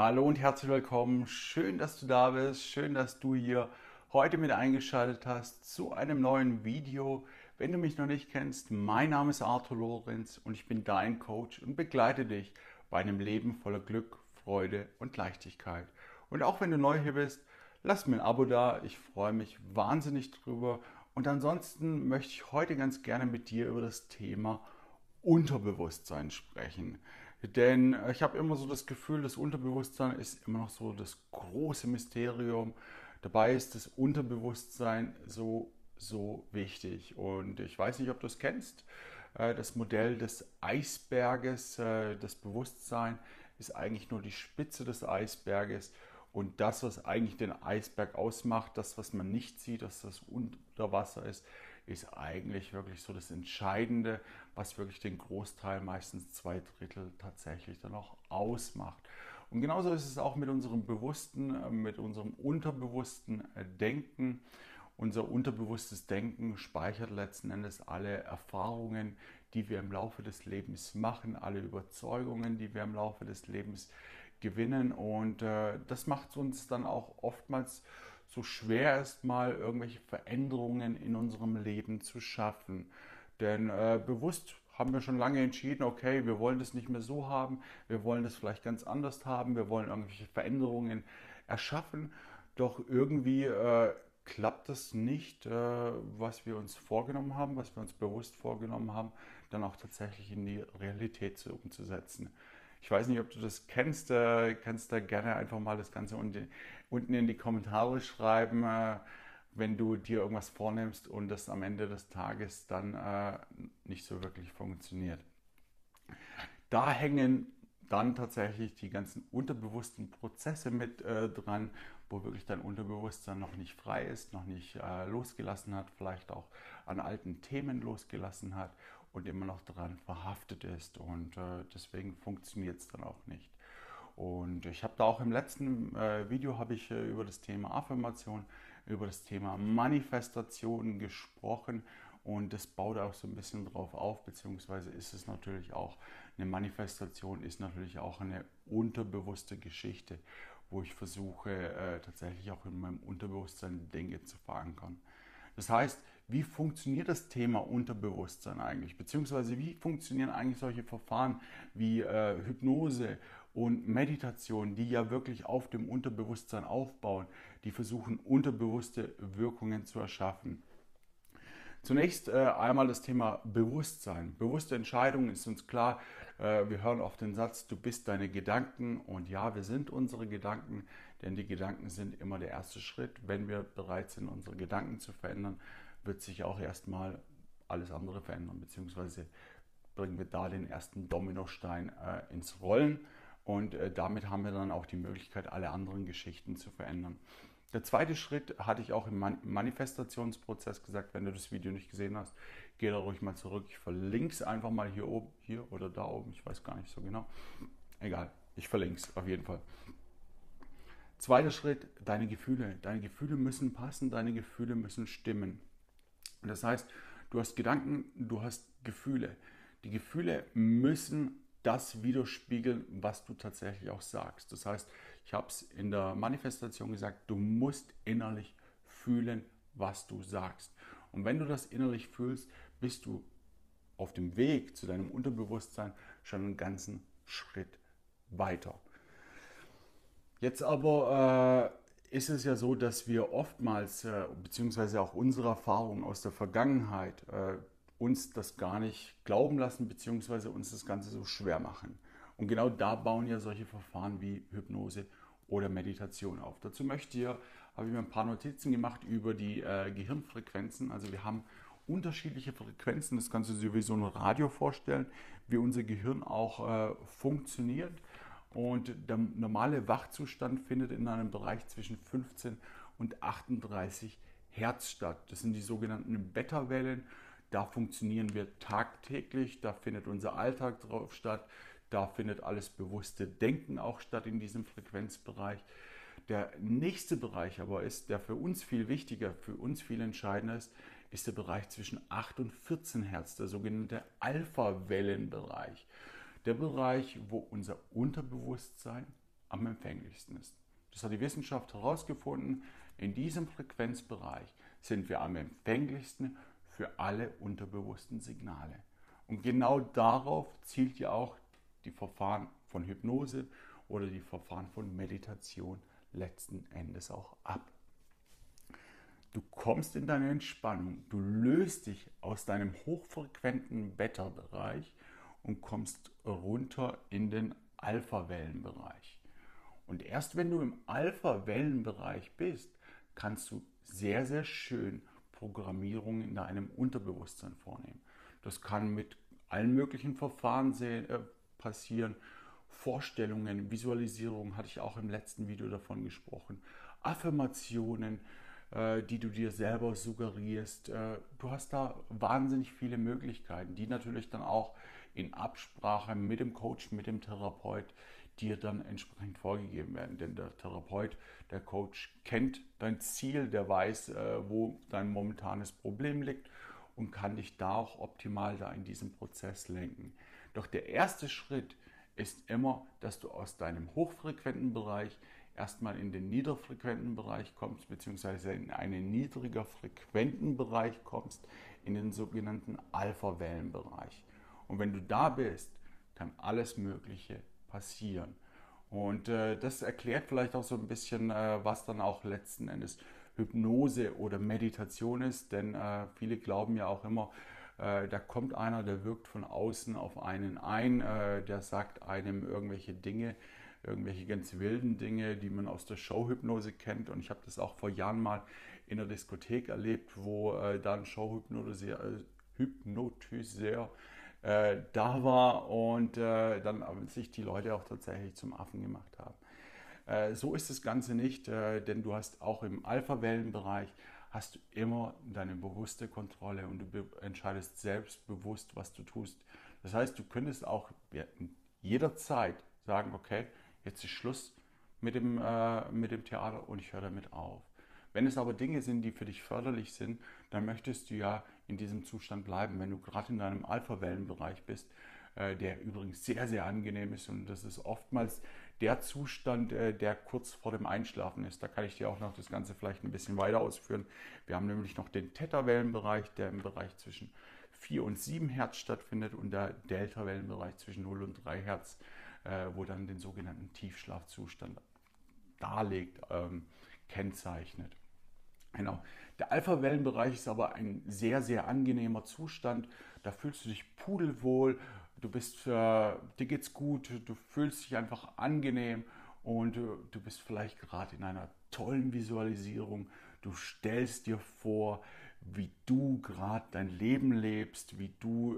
Hallo und herzlich willkommen. Schön, dass du da bist. Schön, dass du hier heute mit eingeschaltet hast zu einem neuen Video. Wenn du mich noch nicht kennst, mein Name ist Arthur Lorenz und ich bin dein Coach und begleite dich bei einem Leben voller Glück, Freude und Leichtigkeit. Und auch wenn du neu hier bist, lass mir ein Abo da. Ich freue mich wahnsinnig drüber. Und ansonsten möchte ich heute ganz gerne mit dir über das Thema Unterbewusstsein sprechen. Denn ich habe immer so das Gefühl, das Unterbewusstsein ist immer noch so das große Mysterium. Dabei ist das Unterbewusstsein so wichtig. Und ich weiß nicht, ob du es kennst. Das Modell des Eisberges, das Bewusstsein ist eigentlich nur die Spitze des Eisberges. Und das, was eigentlich den Eisberg ausmacht, das, was man nicht sieht, dass das unter Wasser ist eigentlich wirklich so das Entscheidende, was wirklich den Großteil, meistens 2/3 tatsächlich dann auch ausmacht. Und genauso ist es auch mit unserem bewussten, mit unserem unterbewussten Denken. Unser unterbewusstes Denken speichert letzten Endes alle Erfahrungen, die wir im Laufe des Lebens machen, alle Überzeugungen, die wir im Laufe des Lebens gewinnen. Und das macht uns dann auch oftmals so schwer, erstmal irgendwelche Veränderungen in unserem Leben zu schaffen. Denn bewusst haben wir schon lange entschieden, okay, wir wollen das nicht mehr so haben, wir wollen das vielleicht ganz anders haben, wir wollen irgendwelche Veränderungen erschaffen, doch irgendwie klappt das nicht, was wir uns vorgenommen haben, was wir uns bewusst vorgenommen haben, dann auch tatsächlich in die Realität umzusetzen. Ich weiß nicht, ob du das kennst, kannst da gerne einfach mal das Ganze unten in die Kommentare schreiben, wenn du dir irgendwas vornimmst und das am Ende des Tages dann nicht so wirklich funktioniert. Da hängen dann tatsächlich die ganzen unterbewussten Prozesse mit dran, wo wirklich dein Unterbewusstsein noch nicht frei ist, noch nicht losgelassen hat, vielleicht auch an alten Themen losgelassen hat und immer noch daran verhaftet ist. Und deswegen funktioniert es dann auch nicht. Und ich habe da auch im letzten Video habe ich über das Thema Affirmation, über das Thema Manifestation gesprochen und das baut auch so ein bisschen drauf auf, beziehungsweise ist es natürlich auch, eine Manifestation ist natürlich auch eine unterbewusste Geschichte, wo ich versuche tatsächlich auch in meinem Unterbewusstsein Dinge zu verankern. Das heißt, wie funktioniert das Thema Unterbewusstsein eigentlich? Beziehungsweise wie funktionieren eigentlich solche Verfahren wie Hypnose und Meditation, die ja wirklich auf dem Unterbewusstsein aufbauen, die versuchen, unterbewusste Wirkungen zu erschaffen? Zunächst einmal das Thema Bewusstsein. Bewusste Entscheidung ist uns klar. Wir hören oft den Satz, du bist deine Gedanken. Und ja, wir sind unsere Gedanken, denn die Gedanken sind immer der erste Schritt. Wenn wir bereit sind, unsere Gedanken zu verändern, wird sich auch erstmal alles andere verändern, beziehungsweise bringen wir da den ersten Dominostein ins Rollen. Und damit haben wir dann auch die Möglichkeit, alle anderen Geschichten zu verändern. Der zweite Schritt hatte ich auch im Manifestationsprozess gesagt. Wenn du das Video nicht gesehen hast, geh da ruhig mal zurück. Ich verlinke es einfach mal hier oben, hier oder da oben. Ich weiß gar nicht so genau. Egal, ich verlinke es auf jeden Fall. Zweiter Schritt, deine Gefühle. Deine Gefühle müssen passen, deine Gefühle müssen stimmen. Das heißt, du hast Gedanken, du hast Gefühle. Die Gefühle müssen das widerspiegeln, was du tatsächlich auch sagst. Das heißt, ich habe es in der Manifestation gesagt, du musst innerlich fühlen, was du sagst. Und wenn du das innerlich fühlst, bist du auf dem Weg zu deinem Unterbewusstsein schon einen ganzen Schritt weiter. Jetzt aber ist es ja so, dass wir oftmals, beziehungsweise auch unsere Erfahrungen aus der Vergangenheit, uns das gar nicht glauben lassen, beziehungsweise uns das Ganze so schwer machen. Und genau da bauen ja solche Verfahren wie Hypnose oder Meditation auf. Dazu habe ich mir ein paar Notizen gemacht über die Gehirnfrequenzen. Also wir haben unterschiedliche Frequenzen, das kannst du dir wie so ein Radio vorstellen, wie unser Gehirn auch funktioniert. Und der normale Wachzustand findet in einem Bereich zwischen 15 und 38 Hertz statt. Das sind die sogenannten Beta-Wellen. Da funktionieren wir tagtäglich, da findet unser Alltag drauf statt, da findet alles bewusste Denken auch statt in diesem Frequenzbereich. Der nächste Bereich aber ist, der für uns viel wichtiger, für uns viel entscheidender ist der Bereich zwischen 8 und 14 Hertz, der sogenannte Alpha-Wellenbereich. Der Bereich, wo unser Unterbewusstsein am empfänglichsten ist. Das hat die Wissenschaft herausgefunden. In diesem Frequenzbereich sind wir am empfänglichsten für alle unterbewussten Signale. Und genau darauf zielt ja auch die Verfahren von Hypnose oder die Verfahren von Meditation letzten Endes auch ab. Du kommst in deine Entspannung, du löst dich aus deinem hochfrequenten Beta-Bereich und kommst runter in den Alpha-Wellenbereich. Und erst wenn du im Alpha-Wellenbereich bist, kannst du sehr, sehr schön Programmierung in deinem Unterbewusstsein vornehmen. Das kann mit allen möglichen Verfahren passieren. Vorstellungen, Visualisierung, hatte ich auch im letzten Video davon gesprochen. Affirmationen, die du dir selber suggerierst. Du hast da wahnsinnig viele Möglichkeiten, die natürlich dann auch in Absprache mit dem Coach, mit dem Therapeut dir dann entsprechend vorgegeben werden. Denn der Therapeut, der Coach kennt dein Ziel, der weiß, wo dein momentanes Problem liegt und kann dich da auch optimal da in diesem Prozess lenken. Doch der erste Schritt ist immer, dass du aus deinem hochfrequenten Bereich erstmal in den niederfrequenten Bereich kommst, beziehungsweise in einen niedriger frequenten Bereich kommst, in den sogenannten Alpha-Wellenbereich. Und wenn du da bist, kann alles Mögliche passieren. Und das erklärt vielleicht auch so ein bisschen, was dann auch letzten Endes Hypnose oder Meditation ist, denn viele glauben ja auch immer, da kommt einer, der wirkt von außen auf einen ein, der sagt einem irgendwelche Dinge, irgendwelche ganz wilden Dinge, die man aus der Showhypnose kennt. Und ich habe das auch vor Jahren mal in der Diskothek erlebt, wo dann Showhypnotiseur da war und dann sich die Leute auch tatsächlich zum Affen gemacht haben. So ist das Ganze nicht, denn du hast auch im Alpha-Wellenbereich hast du immer deine bewusste Kontrolle und du entscheidest selbstbewusst, was du tust. Das heißt, du könntest auch jederzeit sagen, okay, jetzt ist Schluss mit dem Theater und ich höre damit auf. Wenn es aber Dinge sind, die für dich förderlich sind, dann möchtest du ja in diesem Zustand bleiben, wenn du gerade in deinem Alpha-Wellenbereich bist, der übrigens sehr, sehr angenehm ist und das ist oftmals der Zustand, der kurz vor dem Einschlafen ist. Da kann ich dir auch noch das Ganze vielleicht ein bisschen weiter ausführen. Wir haben nämlich noch den Theta-Wellenbereich, der im Bereich zwischen 4 und 7 Hertz stattfindet und der Delta-Wellenbereich zwischen 0 und 3 Hertz, wo dann den sogenannten Tiefschlafzustand darlegt, kennzeichnet. Genau. Der Alpha-Wellenbereich ist aber ein sehr, sehr angenehmer Zustand. Da fühlst du dich pudelwohl, dir geht's gut, du fühlst dich einfach angenehm und du bist vielleicht gerade in einer tollen Visualisierung. Du stellst dir vor, wie du gerade dein Leben lebst, wie du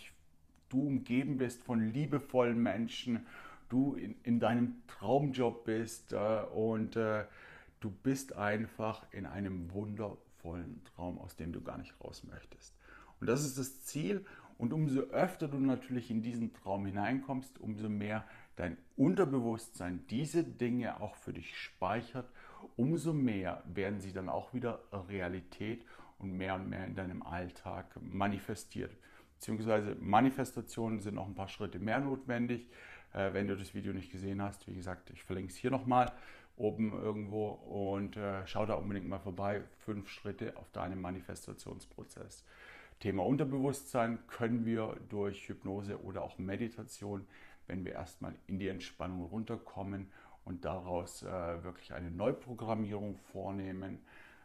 umgeben bist von liebevollen Menschen, du in deinem Traumjob bist und du bist einfach in einem wundervollen Traum, aus dem du gar nicht raus möchtest. Und das ist das Ziel. Und umso öfter du natürlich in diesen Traum hineinkommst, umso mehr dein Unterbewusstsein diese Dinge auch für dich speichert, umso mehr werden sie dann auch wieder Realität und mehr in deinem Alltag manifestiert. Beziehungsweise Manifestationen sind noch ein paar Schritte mehr notwendig. Wenn du das Video nicht gesehen hast, wie gesagt, ich verlinke es hier nochmal oben irgendwo und schau da unbedingt mal vorbei. 5 Schritte auf deinem Manifestationsprozess. Thema Unterbewusstsein können wir durch Hypnose oder auch Meditation, wenn wir erstmal in die Entspannung runterkommen und daraus wirklich eine Neuprogrammierung vornehmen,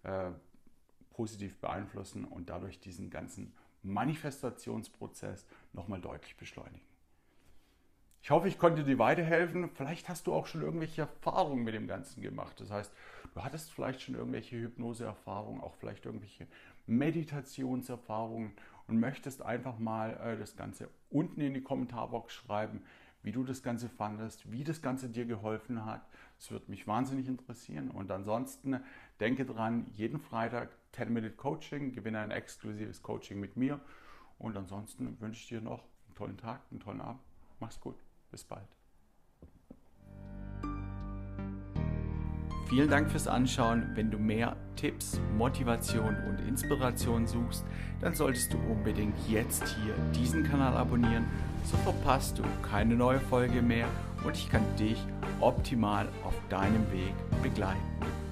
positiv beeinflussen und dadurch diesen ganzen Manifestationsprozess nochmal deutlich beschleunigen. Ich hoffe, ich konnte dir weiterhelfen. Vielleicht hast du auch schon irgendwelche Erfahrungen mit dem Ganzen gemacht. Das heißt, du hattest vielleicht schon irgendwelche Hypnose-Erfahrungen, auch vielleicht irgendwelche Meditationserfahrungen und möchtest einfach mal das Ganze unten in die Kommentarbox schreiben, wie du das Ganze fandest, wie das Ganze dir geholfen hat. Das würde mich wahnsinnig interessieren. Und ansonsten denke dran, jeden Freitag 10-Minute Coaching, gewinne ein exklusives Coaching mit mir. Und ansonsten wünsche ich dir noch einen tollen Tag, einen tollen Abend. Mach's gut. Bis bald. Vielen Dank fürs Anschauen. Wenn du mehr Tipps, Motivation und Inspiration suchst, dann solltest du unbedingt jetzt hier diesen Kanal abonnieren. So verpasst du keine neue Folge mehr und ich kann dich optimal auf deinem Weg begleiten.